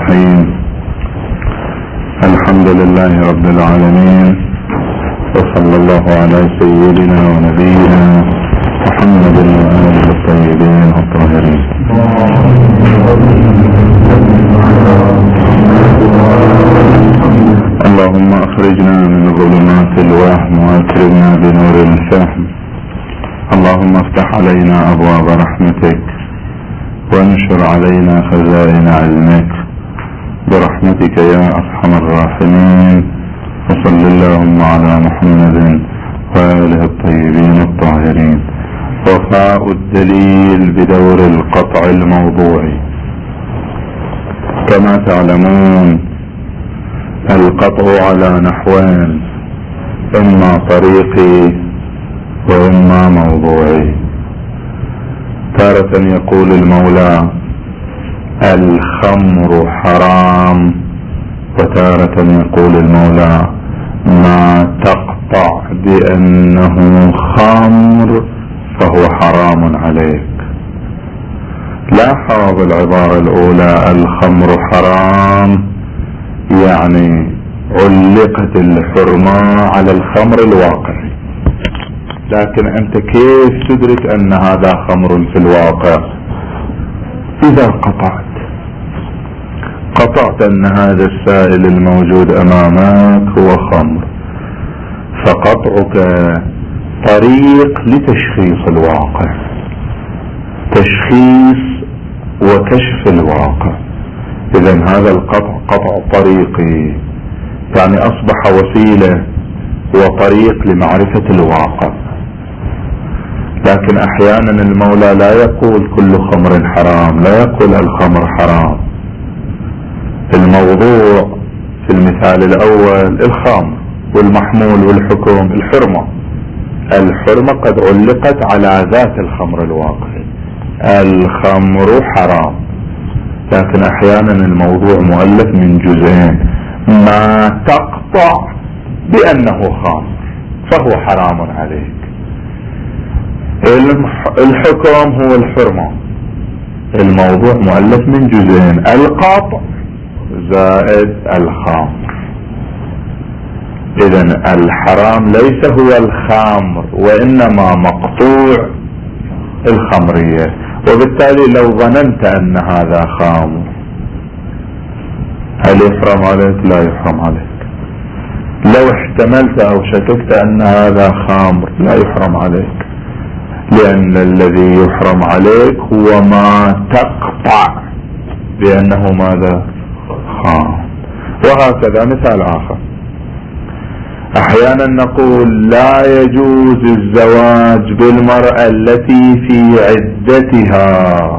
الرحيم. الحمد لله رب العالمين، وصلى الله على سيدنا ونبينا محمد وآله الطيبين الطاهرين. اللهم اخرجنا من ظلمات الوهم واكرمنا بنور الفهم. اللهم افتح علينا ابواب رحمتك وانشر علينا خزائن علمك برحمتك يا ارحم الراحمين. وصل اللهم على محمد وآله الطيبين الطاهرين. وفاء الدليل بدور القطع الموضوعي. كما تعلمون القطع على نحوين، اما طريقي واما موضوعي. تارة يقول المولى الخمر حرام، وتارة يقول المولى ما تقطع بأنه خمر فهو حرام عليك. لاحظ العبارة الأولى الخمر حرام، يعني علقت الحرمة على الخمر الواقعي، لكن أنت كيف تدرك أن هذا خمر في الواقع؟ إذا قطعت أن هذا السائل الموجود أمامك هو خمر، فقطعك طريق لتشخيص الواقع، تشخيص وكشف الواقع. إذن هذا القطع قطع طريقي، يعني أصبح وسيلة وطريق لمعرفة الواقع. لكن أحيانا المولى لا يقول كل خمر حرام، لا يقول الخمر حرام. الموضوع في المثال الأول الخمر، والمحمول والحكم الحرمة. الحرمة قد علقت على ذات الخمر الواقعي، الخمر حرام. لكن أحيانا الموضوع مؤلف من جزئين، ما تقطع بأنه خمر فهو حرام عليك. الحكم هو الحرمة. الموضوع مؤلف من جزئين، القطع زائد الخمر. إذن الحرام ليس هو الخمر، وإنما مقطوع الخمرية. وبالتالي لو ظننت أن هذا خمر هل يحرم عليك؟ لا يحرم عليك. لو احتملت أو شككت أن هذا خمر لا يحرم عليك، لأن الذي يحرم عليك هو ما تقطع بأنه ماذا؟ خمر. وهكذا مثال آخر، أحيانا نقول لا يجوز الزواج بالمرأة التي في عدتها.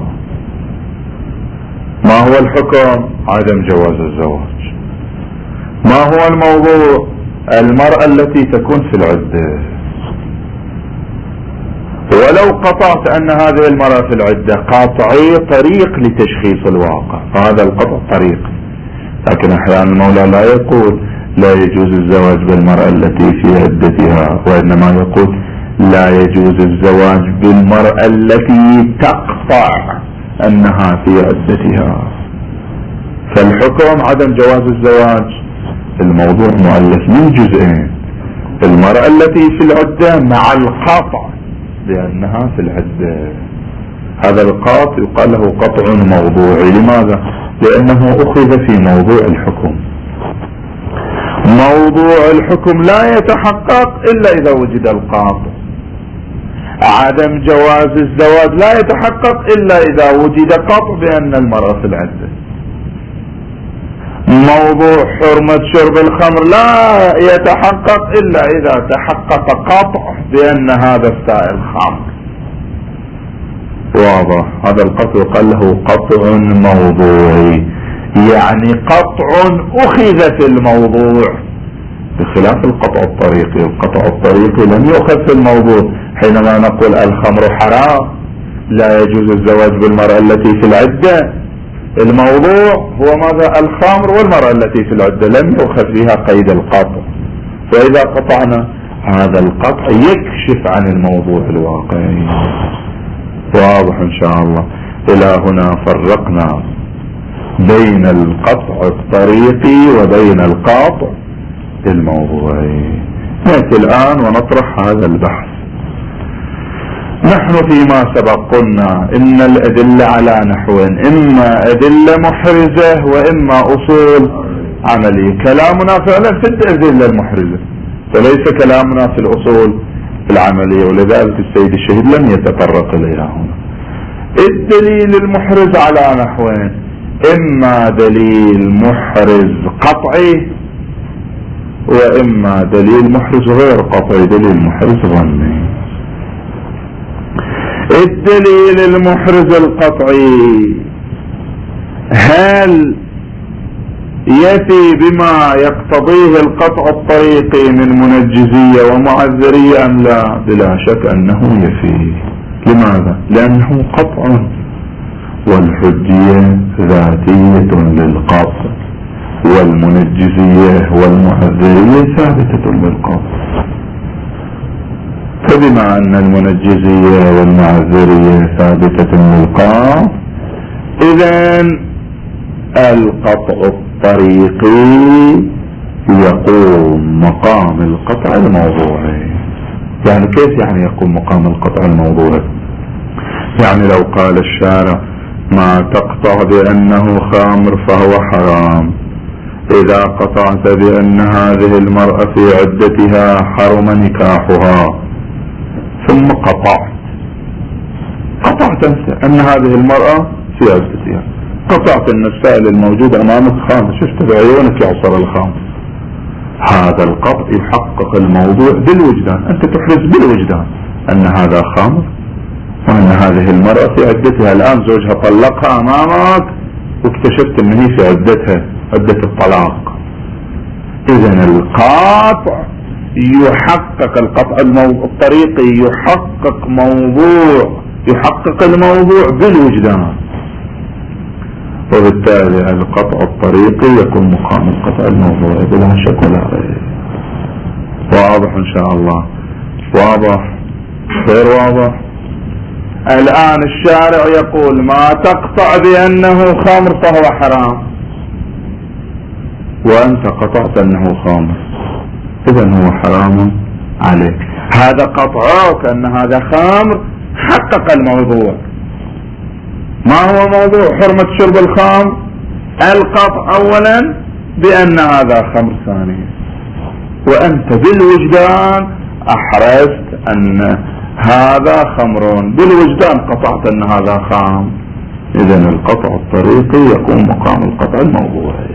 ما هو الحكم؟ عدم جواز الزواج. ما هو الموضوع؟ المرأة التي تكون في العدة. ولو قطعت أن هذه المرأة في العدة، قاطعي طريق لتشخيص الواقع، فهذا القطع طريقي. لكن أحيانا المولى لا يقول لا يجوز الزواج بالمرأة التي في عدتها، وإنما يقول لا يجوز الزواج بالمرأة التي تقطع أنها في عدتها. فالحكم عدم جواز الزواج. الموضوع مؤلف من جزئين، المرأة التي في العدة مع القطع بأنها في العدة. هذا القطع يقال له قطع موضوعي. لماذا؟ لأنه أخذ في موضوع الحكم. موضوع الحكم لا يتحقق إلا إذا وجد القاطع. عدم جواز الزواج لا يتحقق إلا إذا وجد قطع بأن المرأة في العدة. موضوع حرمة شرب الخمر لا يتحقق إلا إذا تحقق قطع بأن هذا السائل خمر. واضح؟ هذا القطع يقال له قطع موضوعي، يعني قطع أخذ في الموضوع، بخلاف القطع الطريقي. القطع الطريقي لم يؤخذ في الموضوع. حينما نقول الخمر حرام، لا يجوز الزواج بالمرأة التي في العدة، الموضوع هو ماذا؟ الخمر والمرأة التي في العدة، لم يؤخذ فيها قيد القطع. وإذا قطعنا هذا القطع يكشف عن الموضوع الواقعي. واضح إن شاء الله؟ إلى هنا فرقنا بين القطع الطريقي وبين القاطع الموضوعي. نأتي الآن ونطرح هذا البحث. نحن فيما سبق قلنا إن الأدلة على نحوين: إما أدلة محرزة وإما أصول عملية. كلامنا فعلا في الأدلة المحرزة وليس كلامنا في الأصول العملية، ولذلك السيد الشهيد لم يتطرق إليها هنا. الدليل المحرز على نحوين: إما دليل محرز قطعي وإما دليل محرز غير قطعي، دليل محرز ظني. الدليل المحرز القطعي هل يفي بما يقتضيه القطع الطريقي من منجزية ومعذرية أم لا؟ بلا شك أنه يفي. لماذا؟ لأنه قطع، والحجية ذاتية للقطع، والمنجزية والمعذرية ثابتة للقطع. فبما أن المنجزية والمعذرية ثابتة للقطع، إذن القطع الطريقي يقوم مقام القطع الموضوعي. يعني كيف يعني يقوم مقام القطع الموضوعي؟ يعني لو قال الشارع: ما تقطع بأنه خامر فهو حرام، إذا قطعت بأن هذه المرأة في عدتها حرم نكاحها، ثم قطعت أنت أن هذه المرأة في عدتها، قطعت أن السائل الموجود أمامك خامر، شفت بعيونك يعصر الخامر. هذا القطع يحقق الموضوع بالوجدان، أنت تحرز بالوجدان أن هذا خامر وأن هذه المرأة في عدتها. الآن زوجها طلقها أمامك واكتشفت أن هي في عدتها، عدة الطلاق. إذن القطع يحقق، القطع الطريقي يحقق الموضوع بالوجدان، وبالتالي القطع الطريقي يكون مقام القطع الموضوعي بلا شك ولا ريب. واضح ان شاء الله؟ واضح؟ غير واضح؟ الان الشارع يقول: ما تقطع بانه خمر فهو حرام، وانت قطعت انه خمر، اذن هو حرام عليك. هذا قطعك ان هذا خمر حقق الموضوع. ما هو موضوع حرمة شرب الخمر؟ القطع اولا بان هذا خمر ثانيا، وانت بالوجدان احرزت ان هذا خمر، بالوجدان قطعت ان هذا خمر. اذن القطع الطريقي يقوم مقام القطع الموضوعي.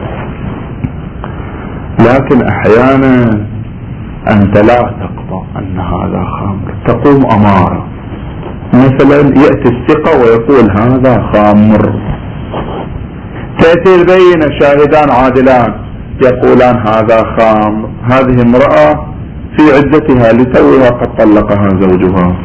لكن احيانا انت لا تقطع ان هذا خمر، تقوم امارة. مثلا يأتي الثقة ويقول هذا خمر، تأتي البينة شاهدان عادلان يقولان هذا خمر، هذه امرأة في عدتها لتوها قد طلقها زوجها،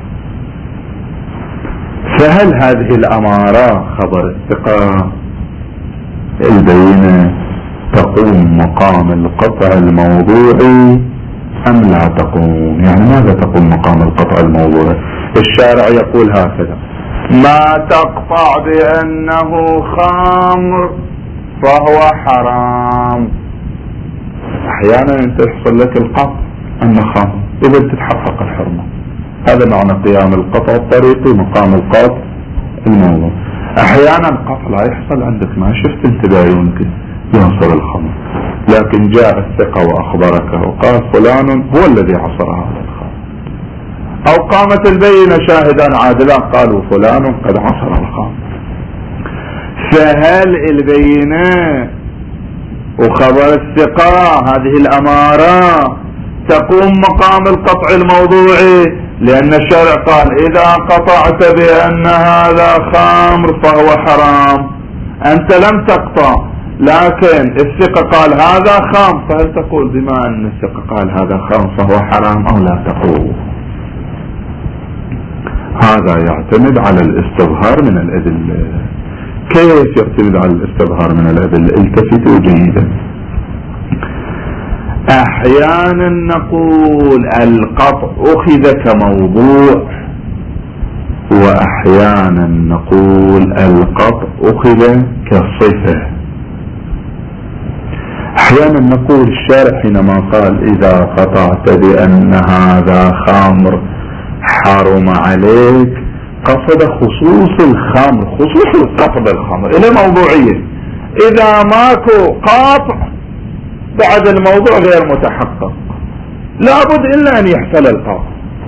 فهل هذه الأمارة خبر الثقة؟ البينة تقوم مقام القطع الموضوعي أم لا تقوم؟ يعني ماذا تقوم مقام القطع الموضوعي؟ الشارع يقول هكذا: ما تقطع بأنه خمر فهو حرام. احيانا انت يحصل لك القطع ان خمر، اذا تتحقق الحرمة. هذا معنى قيام القطع الطريقي مقام القطع الموضوع. احيانا القطع لا يحصل عندك، ما شفت انت بعيونك ينصر الخمر، لكن جاء الثقة واخبرك وقال فلان هو الذي عصر هذا الخمر، او قامت البينة شاهدان عادلان قالوا فلان قد عصر الخمر. فهل البينة وخبر الثقة هذه الامارة تقوم مقام القطع الموضوعي؟ لان الشارع قال اذا قطعت بان هذا خمر فهو حرام، انت لم تقطع لكن الثقة قال هذا خمر، فهل تقول بما ان الثقة قال هذا خمر فهو حرام او لا تقول؟ هذا يعتمد على الاستظهار من الادلة. كيف يعتمد على الاستظهار من الادلة؟ التفتوا جيدا. احيانا نقول القطع اخذ كموضوع وأحيانا نقول القطع أخذ كصفة. أحيانا نقول الشارع حينما قال إذا قطعت بأن هذا خمر حرم عليك قصد خصوص الخمر، خصوص القطع بالخمر إلى موضوعية. إذا ماكو قاطع بعد الموضوع غير متحقق، لابد إلا أن يحصل القاطع.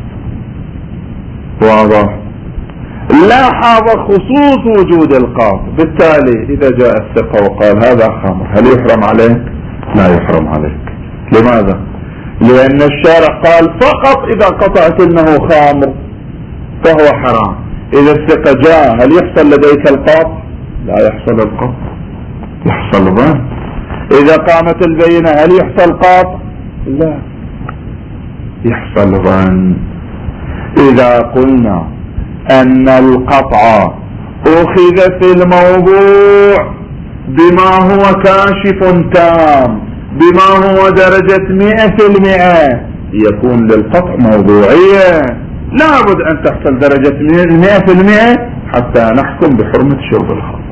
واضح؟ لاحظ خصوص وجود القاطع، بالتالي إذا جاء الثقة وقال هذا خمر هل يحرم عليك؟ لا يحرم عليك. لماذا؟ لأن الشارع قال فقط إذا قطعت إنه خمر فهو حرام. إذا الثقة جاء هل يحصل لديك القاطع؟ لا يحصل القاطع، يحصل ظن. إذا قامت البينة هل يحصل قاطع؟ لا، يحصل ظن. إذا قلنا أن القطع أخذ في الموضوع بما هو كاشف تام، بما هو درجة 100%، يكون للقطع موضوعية. لابد أن تحصل درجة 100% حتى نحكم بحرمة شرب الخمر.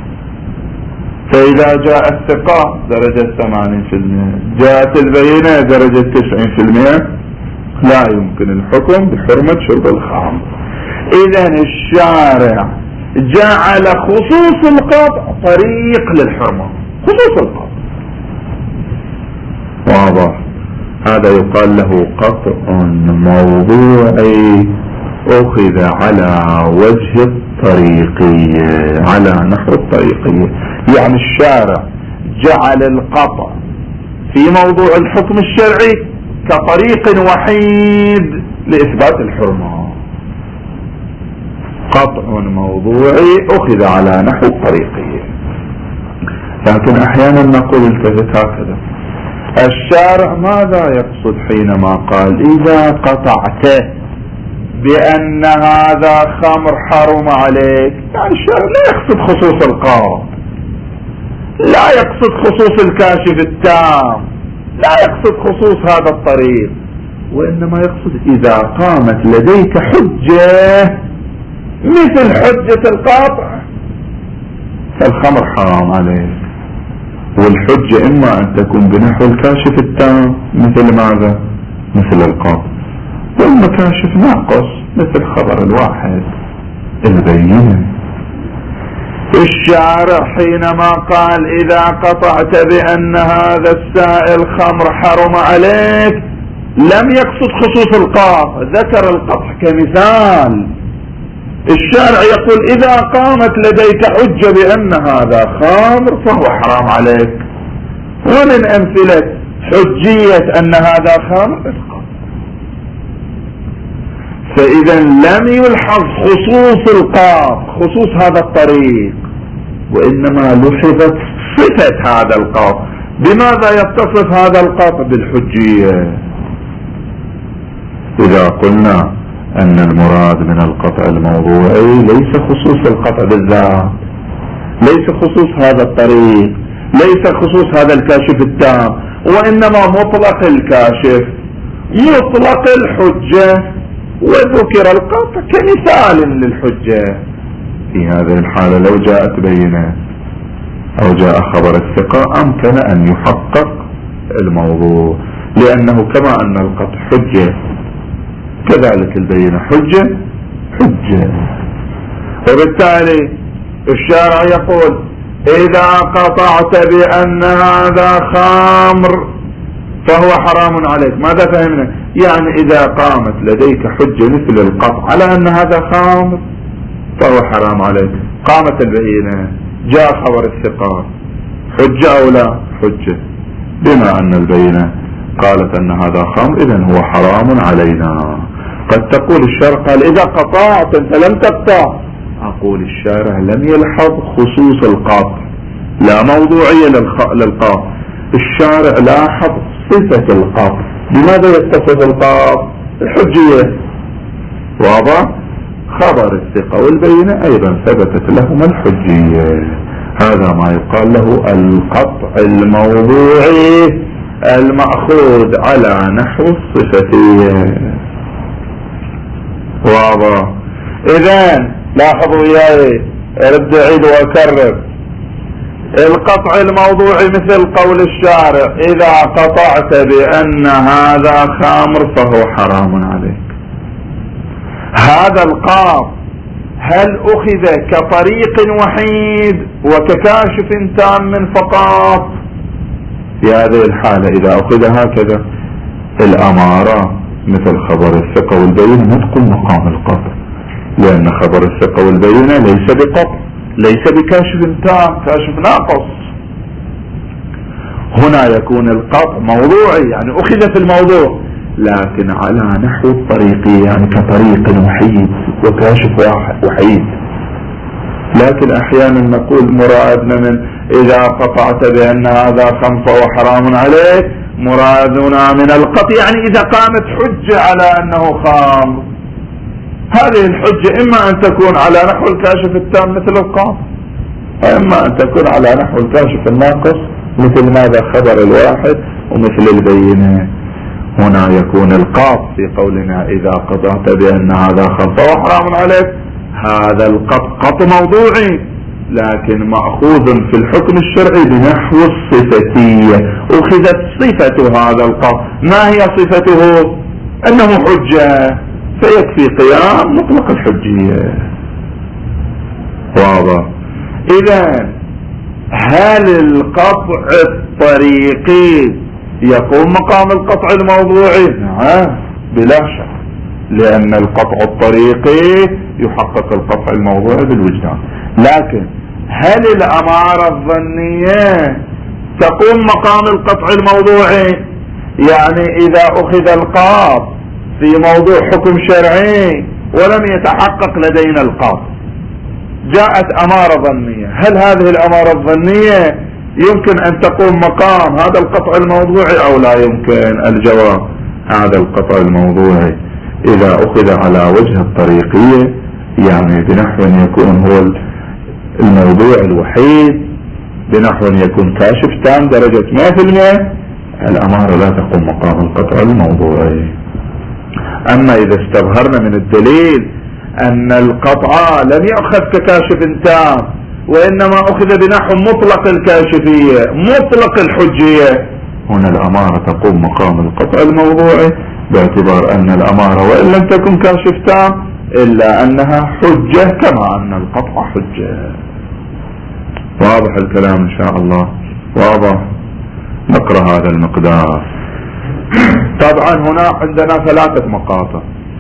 فإذا جاء الثقة درجة 80%، جاءت البينة درجة 90%، لا يمكن الحكم بحرمة شرب الخمر. إذن الشارع جعل خصوص القطع طريق للحرمة، خصوص القطع. واضح؟ هذا يقال له قطع موضوعي أخذ على وجه الطريقية، على نحو الطريقية. يعني الشارع جعل القطع في موضوع الحكم الشرعي كطريق وحيد لإثبات الحرمة. قطع موضوعي أخذ على نحو الطريقية. لكن أحيانا نقول التفت هكذا، الشارع ماذا يقصد حينما قال إذا قطعت بأن هذا خمر حرم عليك؟ يعني الشارع لا يقصد خصوص القاطع، لا يقصد خصوص الكاشف التام، لا يقصد خصوص هذا الطريق، وإنما يقصد إذا قامت لديك حجة مثل حجة القاطع فالخمر حرام عليك. والحجة إما أن تكون بنحو الكاشف التام مثل ماذا؟ مثل القاطع، وإما كاشف ناقص مثل خبر الواحد البينة. الشارع حينما قال إذا قطعت بأن هذا السائل خمر حرم عليك لم يقصد خصوص القاطع، ذكر القطع كمثال. الشارع يقول إذا قامت لديك حجة بأن هذا خمر فهو حرام عليك. ومن أمثلة حجية أن هذا خمر القاطع. فإذا لم يلحظ خصوص القاطع، خصوص هذا الطريق، وإنما لحظت صفة هذا القاطع. بماذا يتصف هذا القاطع؟ بالحجية. إذا قلنا أن المراد من القطع الموضوعي ليس خصوص القطع بالذات، ليس خصوص هذا الطريق، ليس خصوص هذا الكاشف التام، وإنما مطلق الكاشف، مطلق الحجة، وذكر القطع كمثال للحجة. في هذه الحالة لو جاءت بينة أو جاء خبر الثقة أمكن أن يحقق الموضوع، لأنه كما أن القطع حجة كذلك البينة حجة. وبالتالي الشارع يقول إذا قطعت بأن هذا خمر فهو حرام عليك. ماذا فهمنا؟ يعني إذا قامت لديك حجة مثل القطع على أن هذا خمر فهو حرام عليك، قامت البينة، جاء خبر الثقة، حجة أو لا؟ حجة. بما أن البينة قالت أن هذا خمر إذن هو حرام علينا. قد تقول الشارع قال إذا قطعت أنت لم تقطع. أقول الشارع لم يلحظ خصوص القاطع، لا موضوعية للقاطع. الشارع لاحظ صفة القاطع. بماذا يتصف القاطع؟ الحجية. واضح؟ خبر الثقة والبينة أيضا ثبتت لهما الحجية. هذا ما يقال له القطع الموضوعي المأخوذ على نحو الصفتية. واضح؟ اذا لاحظوا وياي، ارد اعيد واكرر، القطع الموضوعي مثل قول الشارع اذا قطعت بان هذا خمر فهو حرام عليك. هذا القاط هل اخذ كطريق وحيد وككاشف تام فقط؟ في هذه الحالة اذا اخذ هكذا الامارة مثل خبر الثقة والبينة ما تقوم مقام القطع، لان خبر الثقة والبينة ليس بقطع، ليس بكاشف تام، كاشف ناقص. هنا يكون القطع موضوعي يعني اخذ في الموضوع، لكن على نحو الطريقي يعني كطريق وحيد وكاشف وحيد. لكن احيانا نقول مرادنا من اذا قطعت بان هذا خمر فهو حرام عليك، مرادنا من القطع يعني اذا قامت حجة على انه خمر. هذه الحجة اما ان تكون على نحو الكاشف التام مثل القاط، واما ان تكون على نحو الكاشف الناقص مثل ماذا خبر الواحد ومثل البينة. هنا يكون القاط في قولنا اذا قطعت بان هذا خمر فهو حرام عليك، هذا القط موضوعي لكن مأخوذ في الحكم الشرعي بنحو الصفتية. اخذت صفة هذا القط، ما هي صفته؟ انه حجة، فيكفي قيام مطلق الحجية. واضح؟ اذا هل القطع الطريقي يقوم مقام القطع الموضوعي؟ نعم بلا شك، لان القطع الطريقي يحقق القطع الموضوعي بالوجدان. لكن هل الامارة الظنية تقوم مقام القطع الموضوعي؟ يعني اذا اخذ القاط في موضوع حكم شرعي ولم يتحقق لدينا القاط، جاءت امارة ظنية، هل هذه الامارة الظنية يمكن ان تقوم مقام هذا القطع الموضوعي او لا يمكن؟ الجواب هذا القطع الموضوعي اذا اخذ على وجه الطريقية يعني بنحو يكون هو الموضوع الوحيد، بنحو يكون كاشف تام درجة 100%، الامارة لا تقوم مقام القطع الموضوعي. اما اذا استظهرنا من الدليل ان القطع لم يأخذ ككاشف تام وانما اخذ بنحو مطلق الكاشفية مطلق الحجية، هنا الامارة تقوم مقام القطع الموضوعي باعتبار ان الامارة وان لم تكن كاشف تام الا انها حجة كما ان القطع حجة. واضح الكلام ان شاء الله؟ واضح؟ نقرأ هذا المقدار. طبعا هنا عندنا 3 مقاطع.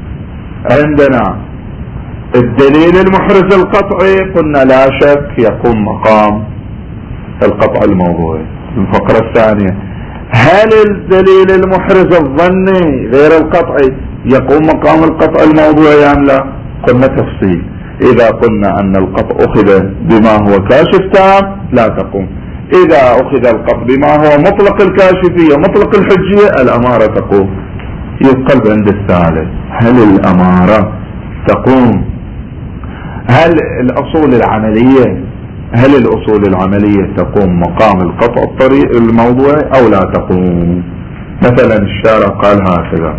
عندنا الدليل المحرز القطعي، قلنا لا شك يقوم مقام القطع الموضوعي. الفقرة الثانية، هل الدليل المحرز الظني غير القطعي يقوم مقام القطع الموضوعي ام لا؟ قلنا تفصيل، اذا قلنا ان القطع اخذ بما هو كاشف تام لا تقوم، اذا اخذ القطع بما هو مطلق الكاشفية مطلق الحجية الامارة تقوم. يقلب عند الثالث، هل الامارة تقوم، هل الاصول العملية تقوم مقام القطع الطريق الموضوعي او لا تقوم؟ مثلا الشارع قال هكذا: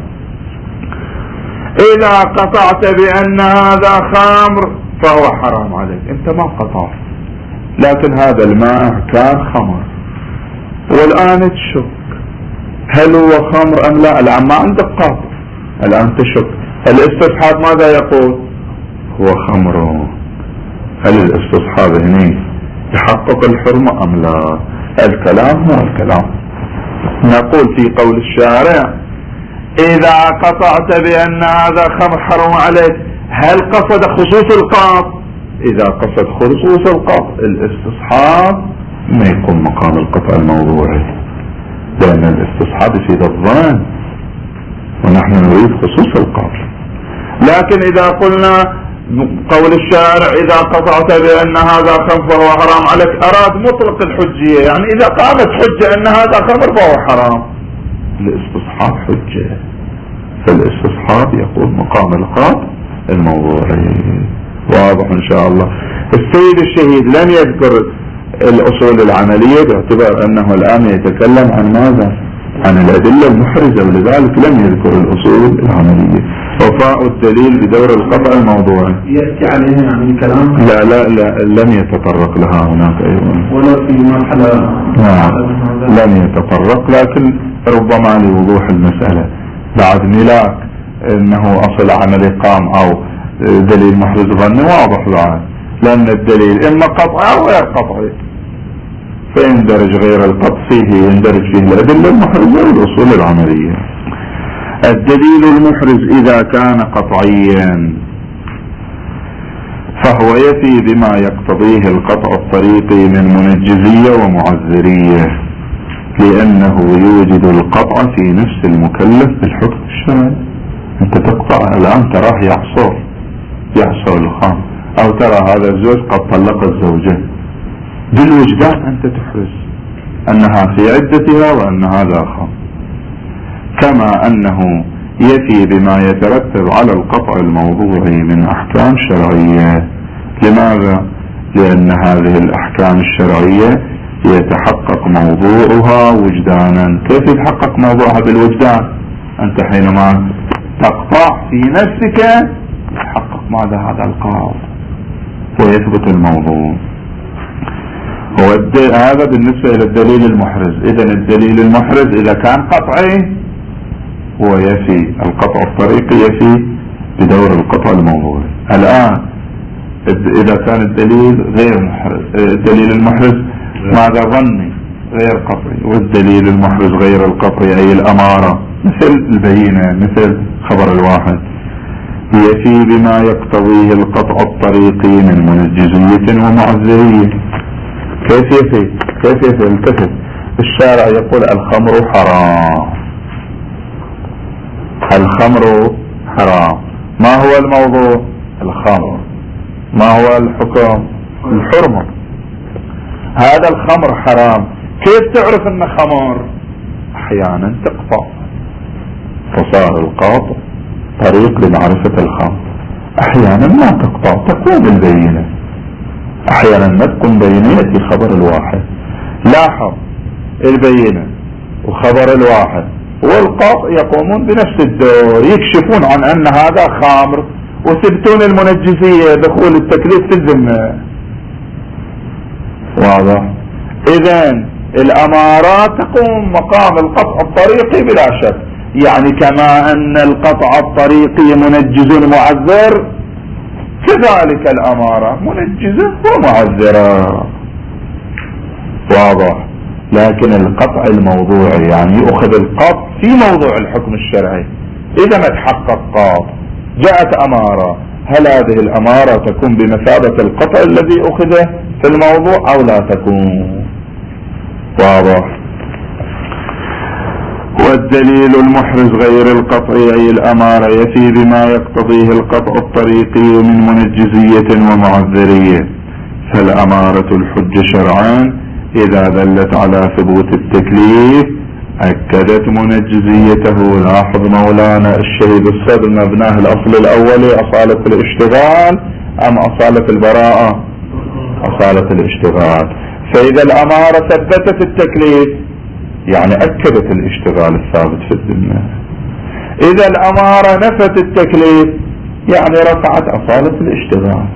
اذا قطعت بان هذا خمر فهو حرام عليك. انت ما قطعت، لكن هذا الماء كان خمر والان تشك هل هو خمر ام لا. الان ما عندك قاطع، الان تشك. الاستصحاب ماذا يقول؟ هو خمر. هل الاستصحاب هنا يحقق الحرمة ام لا؟ الكلام هو الكلام. نقول في قول الشارع اذا قطعت بان هذا خمر حرام عليك، هل قصد خصوص القاط؟ اذا قصد خصوص القاط الاستصحاب ما يقوم مقام القطع الموضوعي، لان الاستصحاب يفيد الظن ونحن نريد خصوص القاط. لكن اذا قلنا قول الشارع اذا قطعت بان هذا خمر فهو حرام عليك، اراد مطلق الحجية، يعني اذا قامت حجة ان هذا خمر فهو حرام. الاستصحاب حجة، فالاستصحاب يقوم مقام القاط الموضوعي. واضح ان شاء الله؟ السيد الشهيد لم يذكر الاصول العملية باعتبار انه الان يتكلم عن ماذا؟ عن الادلة المحرزة، ولذلك لم يذكر الاصول العملية. وفاء الدليل بدور القطع الموضوعي يأتي عليه يعني كلام. لا لم يتطرق لها هناك أيضا ولا في مرحلة. لم يتطرق، لكن ربما لوضوح المسألة بعد ملاك انه اصل عملي قام او دليل محرز ظني واضح بعد، لان الدليل اما قطعي او غير قطعي، فيندرج غير القطع فيه، يندرج فيه الادلة المحرزة والاصول العملية. الدليل المحرز اذا كان قطعيا فهو يفي بما يقتضيه القطع الطريقي من منجزية ومعذرية، لانه يوجد القطع في نفس المكلف بالحكم الشرعي. انت تقطع الان تراه يعصر الخام، او ترى هذا الزوج قد طلق الزوجة، بالوجدان انت تحرز انها في عدتها وان هذا خام. كما انه يفي بما يترتب على القطع الموضوعي من احكام شرعية. لماذا؟ لان هذه الاحكام الشرعية يتحقق موضوعها وجدانا. كيف يتحقق موضوعها بالوجدان؟ انت حينما تقطع في نفسك يتحقق ماذا؟ هذا القاطع ويثبت الموضوع. هذا بالنسبة الى الدليل المحرز. اذا الدليل المحرز اذا كان قطعي هو يفي، القطع الطريقي يفي بدور القطع الموضوعي. الان اذا كان الدليل غير محرز، الدليل المحرز ماذا؟ ظني غير قطعي، والدليل المحرز غير القطعي اي الامارة مثل البينة مثل خبر الواحد، يفي بما يقتضيه القطع الطريقي من منجزية ومعذرية. كيف يفي؟ التفت، الشارع يقول الخمر حرام، الخمر حرام، ما هو الموضوع؟ الخمر. ما هو الحكم؟ الحرمة. هذا الخمر حرام، كيف تعرف انه خمر؟ احيانا تقطع فصار القاطع طريق لمعرفة الخمر، احيانا ما تقطع تكون البينة، احيانا ما تكون بينة يأتي خبر الواحد. لاحظ البينة وخبر الواحد والقاطع يقومون بنفس الدور، يكشفون عن ان هذا خمر وثبتون المنجزية دخول التكليف في الذمة. واضح؟ اذن الامارات تقوم مقام القطع الطريقي بلا شك، يعني كما ان القطع الطريقي منجز معذر كذلك الامارة منجزة ومعذرة. واضح؟ لكن القطع الموضوعي يعني يؤخذ القطع في موضوع الحكم الشرعي. اذا ما تحقق قاطع جاءت امارة، هل هذه الامارة تكون بمثابة القطع الذي اخذه في الموضوع او لا تكون؟ واضح؟ والدليل المحرز غير القطعي اي الامارة يفي بما يقتضيه القطع الطريقي من منجزية ومعذرية. فالامارة الحجة شرعان اذا دلت على ثبوت التكليف اكدت منجزيته. لاحظ مولانا الشهيد الصدر مبناه الاصل الاولي اصالة الاشتغال ام اصالة البراءة؟ اصالة الاشتغال. فاذا الامارة ثبتت التكليف يعني اكدت الاشتغال الثابت في الذمة. اذا الامارة نفت التكليف يعني رفعت اصالة الاشتغال.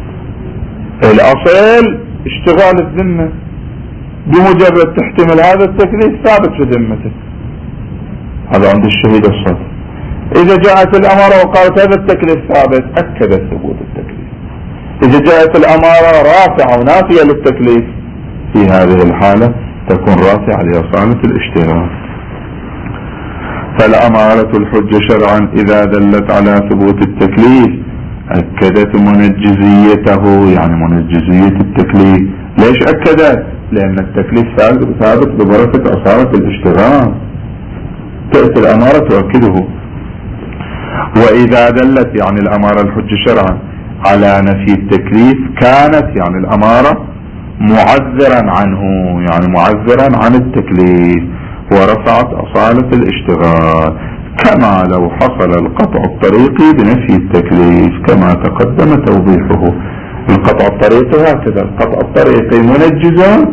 الاصل اشتغال الذمة، بمجرد تحتمل هذا التكليف ثابت في ذمته. هذا عند الشهيد الصدر. اذا جاءت الامارة وقالت هذا التكليف ثابت اكدت ثبوت التكليف. اذا جاءت الامارة رافعة ونافية للتكليف في هذه الحالة تكون رافعة لأصالة الاشتغال. فالأمارة الحجة شرعا إذا دلت على ثبوت التكليف أكدت منجزيته، يعني منجزية التكليف. ليش أكدت؟ لأن التكليف ثابت ببركة أصالة الاشتغال، تأتي الأمارة تؤكده. وإذا دلت يعني الأمارة الحجة شرعا على نفي التكليف كانت يعني الأمارة معذرا عنه، يعني معذرا عن التكليف ورفعت أصالة الاشتغال، كما لو حصل القطع الطريقي بنفي التكليف كما تقدم توضيحه. القطع الطريقي هكذا، القطع الطريقي منجزا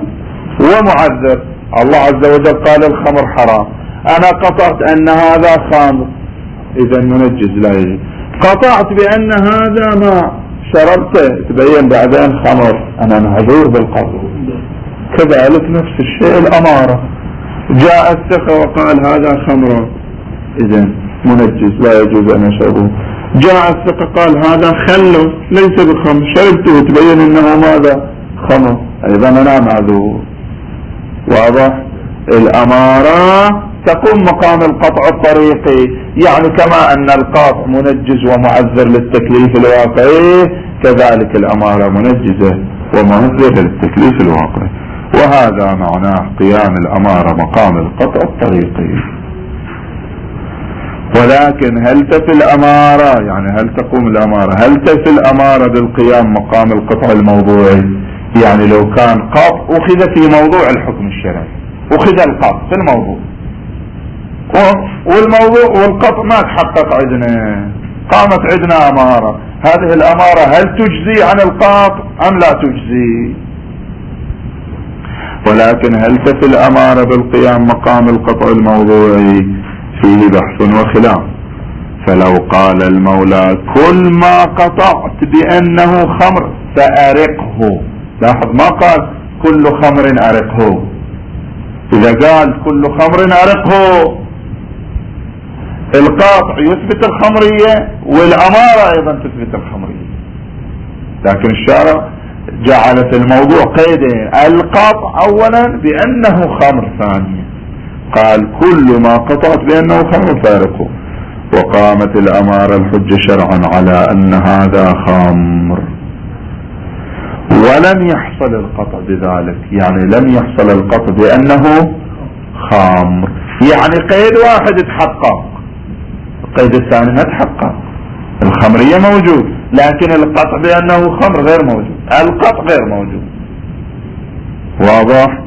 ومعذر. الله عز وجل قال الخمر حرام، انا قطعت ان هذا خمر إذا منجز لا يجوز. قطعت بأن هذا ماء شربته تبين بعدين خمر، أنا معذور بالقطع. كذلك نفس الشيء الأمارة، جاء الثقة وقال هذا خمر، إذا منجز لا يجوز أن أشربه. جاء الثقة قال هذا خل ليس بخمر، شربته تبين أنه ماذا؟ خمر، أيضا أنا معذور. واضح؟ الأمارة تقوم مقام القطع الطريقي، يعني كما أن القاطع منجز ومعذر للتكليف الواقعي، كذلك الأمارة منجزة ومعذرة للتكليف الواقعي. وهذا معناه قيام الأمارة مقام القطع الطريقي. ولكن هل تفي الأمارة، يعني هل تقوم الأمارة، هل تفي الأمارة بالقيام مقام القطع الموضوعي؟ يعني لو كان قطع أخذ في موضوع الحكم الشرعي، أخذ القطع في الموضوع والموضوع والقطع ما تحقق عندنا، قامت عندنا أمارة، هذه الأمارة هل تجزي عن القطع أم لا تجزي؟ ولكن هل تفي الأمارة بالقيام مقام القطع الموضوعي؟ فيه بحث وخلاف. فلو قال المولى كل ما قطعت بأنه خمر فأرقه، لاحظ ما قال كل خمر أرقه، إذا قال كل خمر أرقه القاطع يثبت الخمرية والأمارة أيضا تثبت الخمرية، لكن الشارع جعل في الموضوع قيدين، القطع أولا بأنه خمر، ثانيا قال كل ما قطعت بأنه خمر فارقه، وقامت الأمارة الحجة شرعا على أن هذا خمر، ولم يحصل القطع بذلك، يعني لم يحصل القطع بأنه خمر، يعني قيد واحد اتحقق، القيد الثاني ما تحقق، الخمرية موجود لكن القطع بأنه خمر غير موجود، القطع غير موجود. واضح؟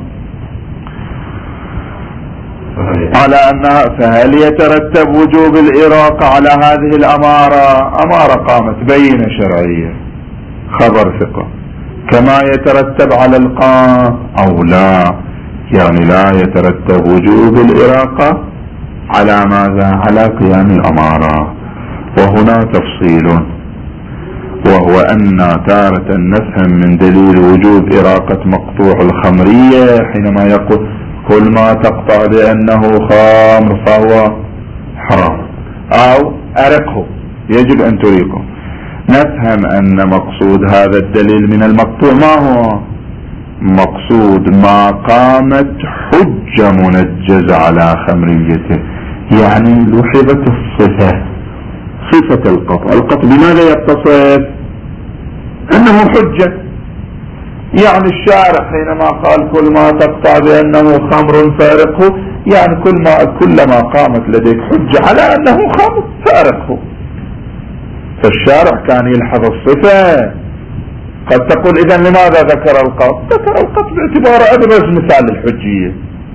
على أنها فهل يترتب وجوب الإراقة على هذه الأمارة؟ أمارة قامت بينة شرعية خبر ثقة، كما يترتب على القاطع أو لا؟ يعني لا يترتب وجوب الإراقة على ماذا؟ على قيام الأمارة. وهنا تفصيل، وهو أن تارة نفهم من دليل وجوب إراقة مقطوع الخمرية حينما يقول كل ما تقطع بأنه خمر فهو حرام، أو أرقه يجب أن تريقه، نفهم أن مقصود هذا الدليل من المقطوع ما هو؟ مقصود ما قامت حجة منجزة على خمريته، يعني لوحظت الصفة، صفة القطع. القطع بماذا يتصف؟ أنه حجة، يعني الشارع حينما قال كل ما تقطع بأنه خمر فارقه، يعني كلما قامت لديك حجة على أنه خمر فارقه. فالشارع كان يلحظ الصفة. قد تقول إذن لماذا ذكر القطع؟ ذكر القطع باعتبار أبرز مثال الحجية.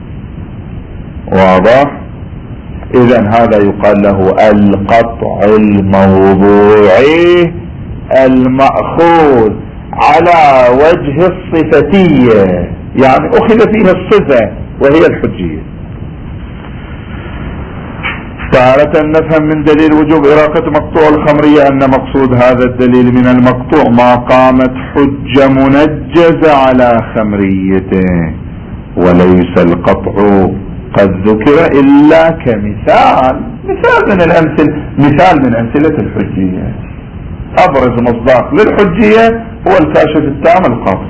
واضح؟ إذن هذا يقال له القطع الموضوعي المأخوذ على وجه الصفتية، يعني أخذ فيها الصفة وهي الحجية. تارة نفهم من دليل وجوب إراقة مقطوع الخمرية أن مقصود هذا الدليل من المقطوع ما قامت حجة منجزة على خمريته، وليس القطع قد ذكر إلا كمثال، مثال من أمثلة الحجية. أبرز مصداق للحجية هو الكاشف التام القطع.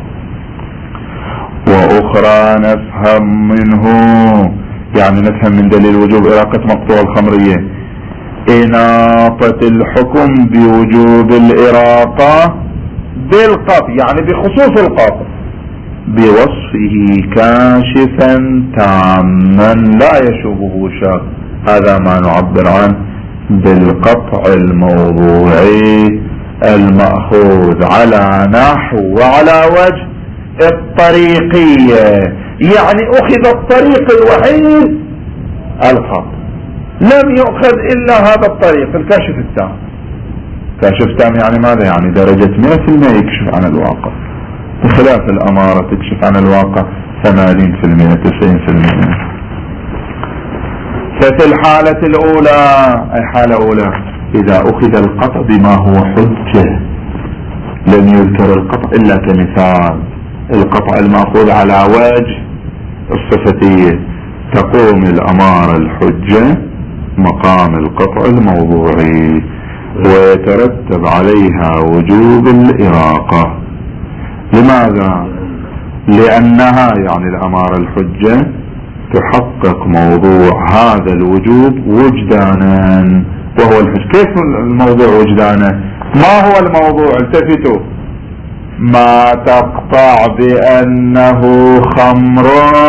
وأخرى نفهم منه، يعني نفهم من دليل وجوب إراقة مقطوع الخمرية إناطة الحكم بوجوب الإراقة بالقطع، يعني بخصوص القطع، بوصفه كاشفا تاما لا يشوبه شك. هذا ما نعبر عنه بالقطع الموضوعي المأخوذ على نحو وعلى وجه الطريقية، يعني أخذ الطريق الوحيد القطع، لم يؤخذ إلا هذا الطريق الكاشف التام. كاشف تام يعني ماذا؟ يعني درجة 100% يكشف عن الواقع، بخلاف الأمارة تكشف عن الواقع 80% 90%. ففي الحالة الأولى، أي حالة أولى، إذا أخذ القطع بما هو حجة، لم يذكر القطع إلا كمثال، القطع المأخوذ على وجه الصفتية، تقوم الأمارة الحجة مقام القطع الموضوعي، ويترتب عليها وجوب الإراقة. لماذا؟ لأنها يعني الأمارة الحجة تحقق موضوع هذا الوجوب وجدانا، وهو الحج. كيف الموضوع وجدانا؟ ما هو الموضوع؟ التفتوا، ما تقطع بأنه خمر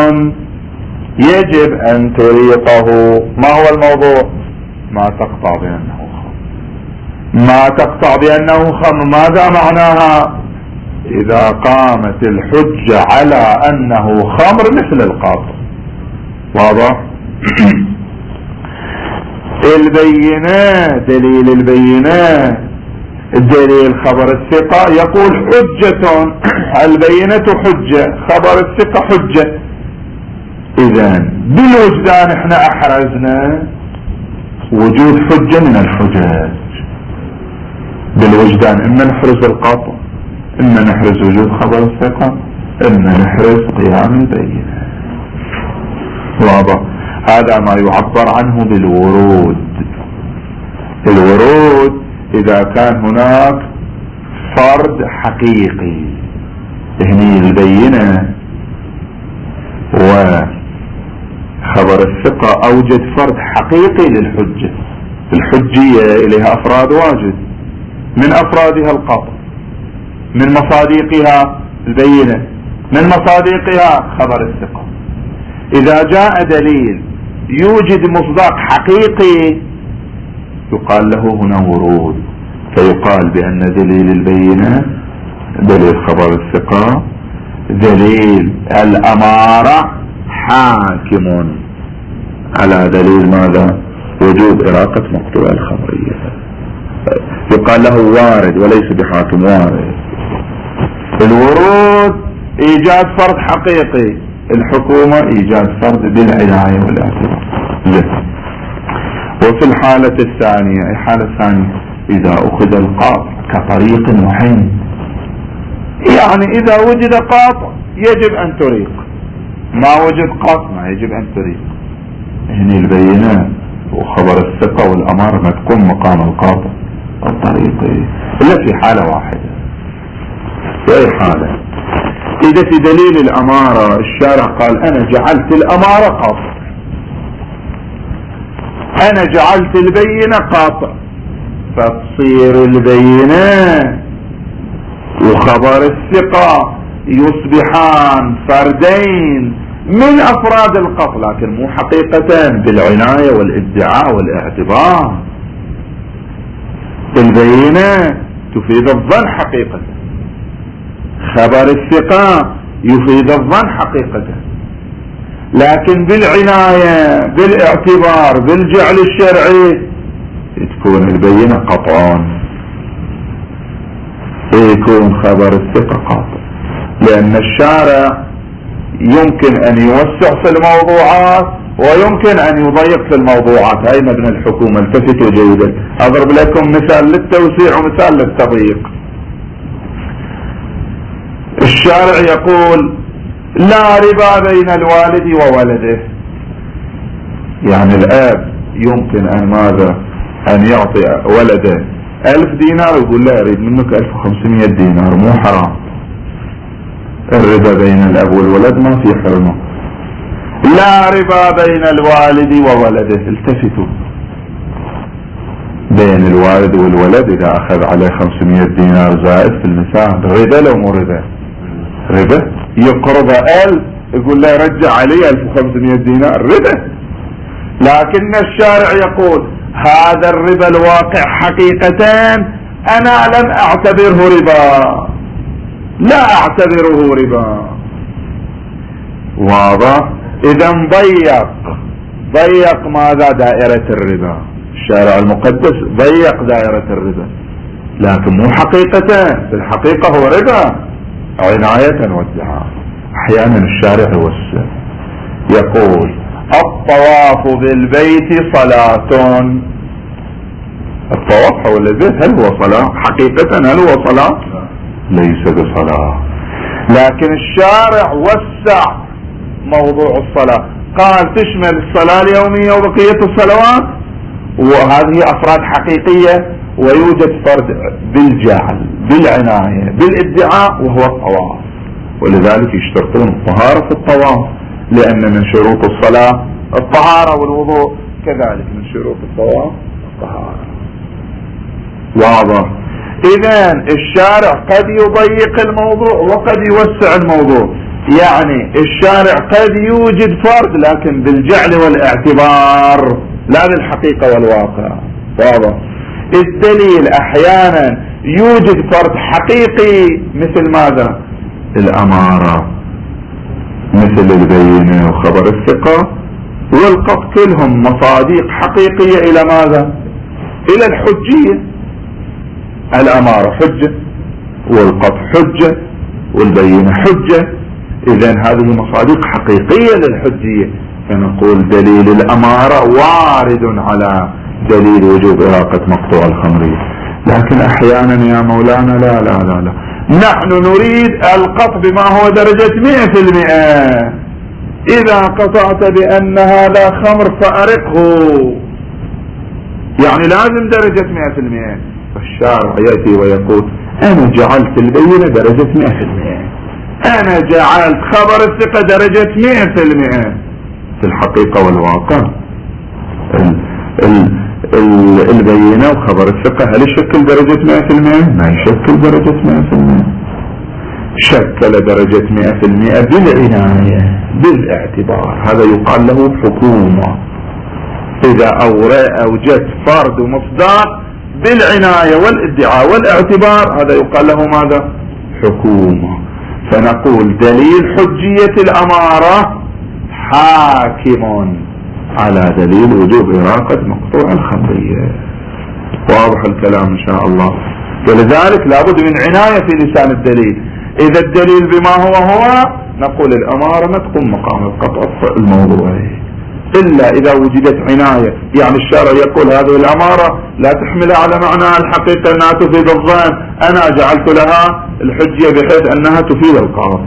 يجب أن تريقه. ما هو الموضوع؟ ما تقطع بأنه خمر. ما تقطع بأنه خمر ماذا معناها؟ إذا قامت الحجة على أنه خمر مثل القاطع. واضح؟ البينة، دليل البينة، الدليل خبر الثقة، يقول حجة، البينة حجة، خبر الثقة حجة. إذن بالوجدان احنا احرزنا وجود حجة من الحجج بالوجدان، اما نحرز القاطع، اما نحرز وجود خبر الثقة، اما نحرز قيام البينة. واضح؟ هذا ما يعبر عنه بالورود. الورود إذا كان هناك فرد حقيقي، هني البينة وخبر الثقة أوجد فرد حقيقي للحجة. الحجية إليها أفراد واجد، من أفرادها القطع، من مصادقها البينة، من مصادقها خبر الثقة. إذا جاء دليل يوجد مصداق حقيقي يقال له هنا ورود، فيقال بأن دليل البينة، دليل خبر الثقة، دليل الأمارة حاكم على دليل ماذا؟ وجوب إراقة مقطوع الخبرية، يقال له وارد وليس بحاكم، وارد. الورود إيجاد فرد حقيقي، الحكومة إيجاد فرد بالعناية والاعتبار. وفي الحالة الثانية، أي حالة ثانية، إذا أخذ القاطع كطريق محيط، يعني إذا وجد قاطع يجب أن تريق، ما وجد قاطع ما يجب أن تريق. هنا البينات وخبر الثقة والأمارة ما تكون مقام القاطع الطريقي إلا في حالة واحدة. في أي حالة؟ إذا في دليل الأمارة الشارع قال أنا جعلت الأمارة قاطع، أنا جعلت البينة قاطع، فتصير البينة وخبر الثقة يصبحان فردين من أفراد القطع، لكن مو حقيقتان بالعناية والادعاء والاعتبار. البينة تفيد الظن حقيقة، خبر الثقة يفيد الظن حقيقة، لكن بالعناية بالاعتبار بالجعل الشرعي تكون البينة قطعان، يكون خبر الثقة قاطع، لأن الشارع يمكن أن يوسع في الموضوعات ويمكن أن يضيق في الموضوعات. هاي مبنى الحكومة، التفتوا جيدا. أضرب لكم مثال للتوسيع ومثال للتضييق. الشارع يقول لا ربا بين الوالد وولده، يعني الآب يمكن أن ماذا؟ أن يعطي ولده 1000 دينار ويقول لا أريد منك 1500 دينار، مو حرام. الربا بين الأب والولد ما في حرمة. لا ربا بين الوالد وولده، التفتوا، بين الوالد والولد إذا أخذ عليه 500 دينار زائد في المثال، ربا لو مو ربا؟ ربا. يقرض 1000 يقول لا يرجع علي 1500 دينار، ربا. لكن الشارع يقول هذا الربا الواقع حقيقتان أنا لم أعتبره ربا، لا أعتبره ربا. واضح؟ إذا ضيق ماذا؟ دائرة الربا. الشارع المقدس ضيق دائرة الربا، لكن مو حقيقتان، في الحقيقة هو ربا عناية وادعاء. أحيانا الشارع يوسع، يقول الطواف بالبيت صلاة. الطواف حول البيت هل هو صلاة؟ حقيقة هل هو صلاة؟ ليس بصلاة، لكن الشارع وسع موضوع الصلاة، قال تشمل الصلاة اليومية وبقية الصلوات، وهذه أفراد حقيقية، ويوجد فرد بالجعل بالعناية بالادعاء وهو الطواف، ولذلك يشترطون الطهارة في الطواف، لأن من شروط الصلاة الطهارة، والوضوء كذلك من شروط الطواف الطهارة. واضح؟ إذن الشارع قد يضيق الموضوع وقد يوسع الموضوع، يعني الشارع قد يوجد فرد لكن بالجعل والاعتبار لا بالحقيقة والواقع. واضح؟ الدليل أحيانا يوجد فرد حقيقي مثل ماذا؟ الأمارة، مثل البينة وخبر الثقة والقط، كلهم مصادق حقيقية إلى ماذا؟ إلى الحجية. الأمارة حجة والقط حجة والبينة حجة، إذن هذه مصادق حقيقية للحجية، فنقول دليل الأمارة وارد على دليل وجوب إراقة مقطوع الخمرية. لكن أحيانا يا مولانا لا لا لا لا، نحن نريد القط بما هو درجة 100%. إذا قطعت بأن هذا خمر فأرقه، يعني لازم درجة 100%. الشارع يأتي ويقول أنا جعلت البينة درجة 100%، أنا جعلت خبر الثقة درجة 100%. في الحقيقة والواقع البينة وخبر الثقة هل يشكل درجة 100%؟ ما يشكل درجة 100%. شكل درجة 100% بالعناية بالاعتبار، هذا يقال له حكومة. إذا أوجدت فرد ومصداق بالعناية والادعاء والاعتبار، هذا يقال له ماذا؟ حكومة. فنقول دليل حجية الأمارة حاكم على دليل وجوب إراقة مقطوع الخمرية. واضح الكلام إن شاء الله. ولذلك لابد من عناية في لسان الدليل. إذا الدليل بما هو نقول الأمارة ما تقوم مقام القطع الموضوعي، إلا إذا وجدت عناية. يعني الشارع يقول هذه الأمارة لا تحمل على معنى الحقيقة أنها تفيد الظن، أنا جعلت لها الحجية بحيث أنها تفيد القاطع.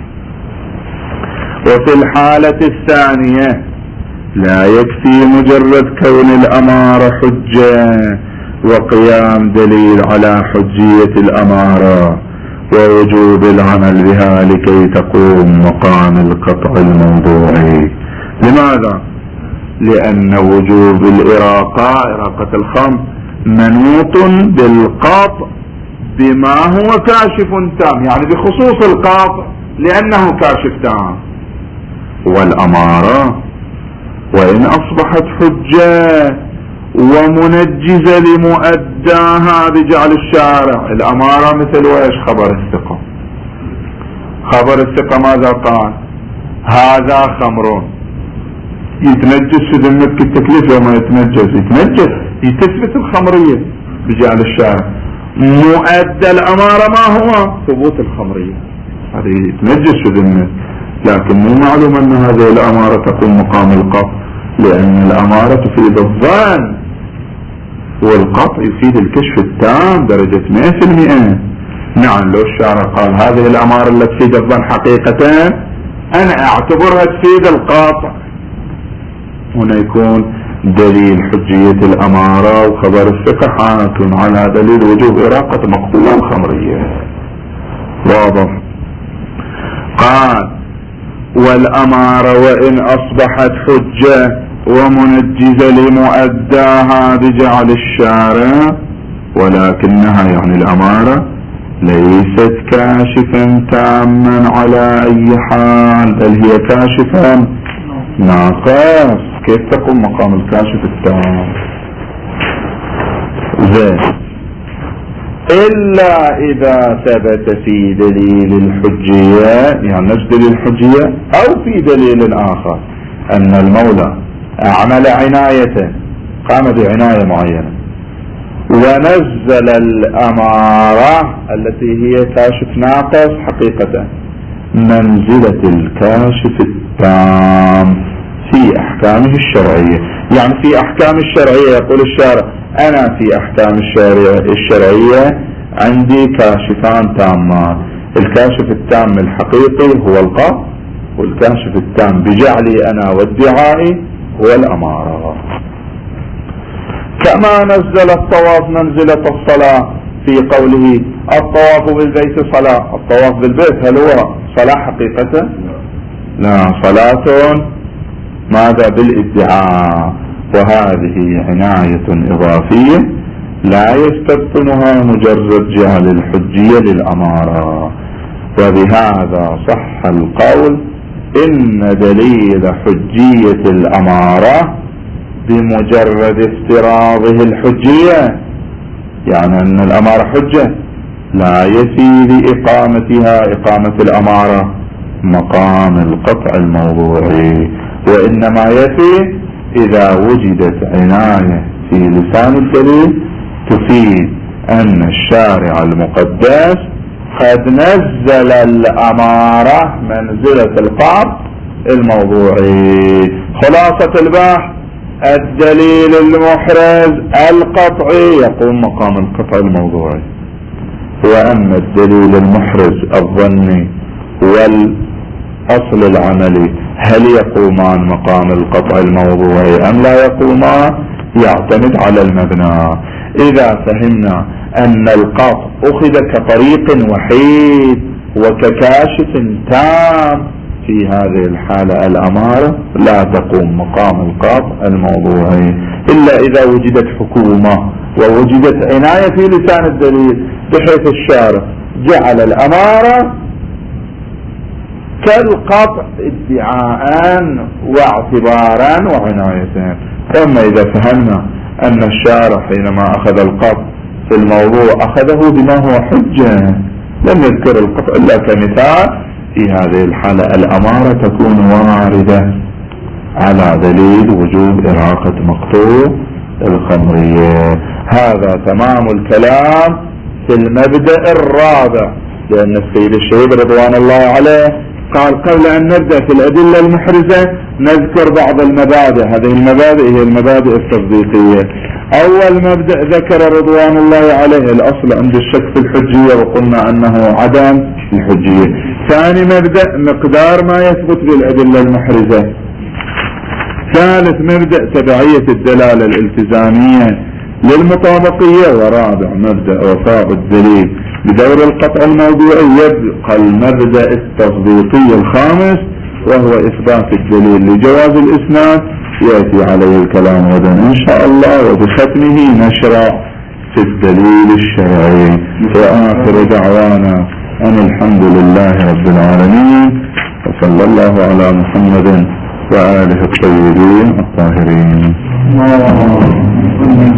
وفي الحالة الثانية لا يكفي مجرد كون الأمارة حجة وقيام دليل على حجية الأمارة ووجوب العمل بها لكي تقوم مقام القطع الموضوعي. لماذا؟ لأن وجوب إراقة الخمر منوط بالقطع بما هو كاشف تام، يعني بخصوص القاطع لأنه كاشف تام. والأمارة وإن أصبحت حجة ومنجزة لمؤداها بجعل الشارع، الأمارة مثل وإيش؟ خبر الثقة. خبر الثقة ماذا قال؟ هذا خمر، يتنجس في ذمتك التكليف لو ما يتنجس يتثبت الخمرية بجعل الشارع. مؤدى الأمارة ما هو؟ ثبوت الخمرية، هذا يتنجس في ذمتك، لكن مو معلوم أن هذه الأمارة تقوم مقام القطع، لأن الأمارة تفيد الظن والقطع يفيد الكشف التام درجة 100%. نعم لو الشارع قال هذه الأمارة التي تفيد الظن حقيقة أنا أعتبرها تفيد القطع، هنا يكون دليل حجية الأمارة وخبر الثقة حاكم على دليل وجوب إراقة مقطوع الخمرية. واضح؟ قال والأمارة وإن أصبحت حجة ومنجزة لمؤداها بجعل الشارع، ولكنها يعني الأمارة ليست كاشفا تاما على أي حال، بل هي كاشفا ناقص. كيف تقوم مقام الكاشف التام؟ زين، إلا إذا ثبت في دليل الحجية، يعني نفس دليل الحجية أو في دليل آخر أن المولى أعمل عناية، قام بعناية معينة ونزل الأمارة التي هي كاشف ناقص حقيقة منزلة الكاشف التام في أحكامه الشرعية. يعني في أحكام الشرعية يقول الشارع أنا في أحكام الشرعية عندي كاشفان تامان، الكاشف التام الحقيقي هو القطع، والكاشف التام بجعلي أنا وادعائي هو الأمارة. كما نزل الطواف منزلة الصلاة في قوله الطواف بالبيت صلاة. الطواف بالبيت هل هو صلاة حقيقة؟ لا، صلاة ماذا؟ بالادعاء، وهذه عناية إضافية لا يستبطنها مجرد جعل الحجية للأمارة. وبهذا صح القول إن دليل حجية الأمارة بمجرد افتراضه الحجية، يعني أن الأمارة حجة، لا يفي لإقامتها إقامة الأمارة مقام القطع الموضوعي، وإنما يفي إذا وجدت عناية في لسان الدليل تفيد أن الشارع المقدس قد نزل الأمارة منزلة القطع الموضوعي. خلاصة البحث الدليل المحرز القطعي يقوم مقام القطع الموضوعي، وأما الدليل المحرز الظني والأصل العملي هل يقومان مقام القطع الموضوعي أم لا يقومان؟ يعتمد على المبنى. إذا فهمنا أن القطع أخذ كطريق وحيد وككاشف تام، في هذه الحالة الأمارة لا تقوم مقام القطع الموضوعي إلا إذا وجدت حكومة ووجدت عناية في لسان الدليل بحيث الشارع جعل الأمارة كالقطع ادعاء واعتبارا وعنايتين. أما إذا فهمنا أن الشارع حينما أخذ القطع في الموضوع أخذه بما هو حجة، لم يذكر القطع إلا كمثال، في هذه الحالة الأمارة تكون واردة على دليل وجوب إراقة مقطوع الخمرية. هذا تمام الكلام في المبدأ الرابع، لأن السيد الشهيد رضوان الله عليه قال قبل أن نبدأ في الأدلة المحرزة نذكر بعض المبادئ. هذه المبادئ هي المبادئ التصديقية. أول مبدأ ذكر رضوان الله عليه الأصل عند الشك في الحجية، وقلنا أنه عدم الحجية. ثاني مبدأ مقدار ما يثبت بالأدلة المحرزة. ثالث مبدأ تبعية الدلالة الالتزامية للمطابقية. ورابع مبدأ وفاء الدليل بدور القطع الموضوعي. يبقى المبدأ التصديقي الخامس وهو إثبات الدليل لجواز الإسناد، يأتي عليه الكلام غدا إن شاء الله، وبختمه نشرع في الدليل الشرعي. وآخر دعوانا أن الحمد لله رب العالمين، وصلى الله على محمد وآله الطيبين الطاهرين.